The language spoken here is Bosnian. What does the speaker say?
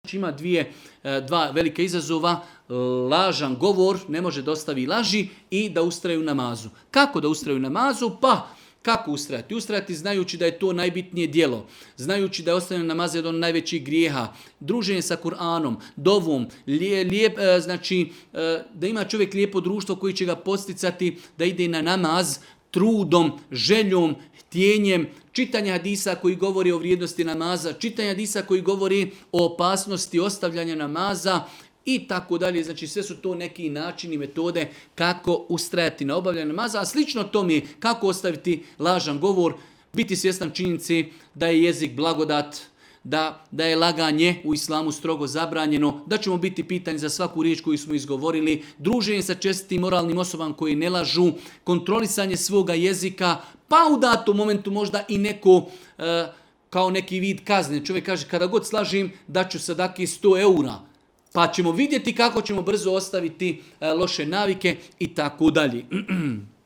ima dva velika izazova, lažan govor, ne može da ostavi laži i da ustraju u namazu. Kako da ustraju u namazu? Pa, kako ustrajati? Ustrajati znajući da je to najbitnije djelo, znajući da je ostavljanje namaza jedan od najvećih grijeha, druženje sa Kur'anom, dovom, da ima čovjek lijepo društvo koji će ga posticati da ide na namaz trudom, željom, htjenjem, čitanje hadisa koji govori o vrijednosti namaza, čitanje hadisa koji govori o opasnosti ostavljanja namaza i tako dalje. Znači sve su to neki načini, metode kako ustrajati na obavljanju namaza, a slično tome kako ostaviti lažan govor, biti svjestan činjenici da je jezik blagodat, da je laganje u islamu strogo zabranjeno, da ćemo biti pitani za svaku riječ koju smo izgovorili, druženje sa čestitim moralnim osobama koji ne lažu, kontrolisanje svoga jezika, pa u datom momentu možda i neko kao neki vid kazne. Čovjek kaže kada god slažim daću sadaki 100 eura, pa ćemo vidjeti kako ćemo brzo ostaviti loše navike i tako dalje.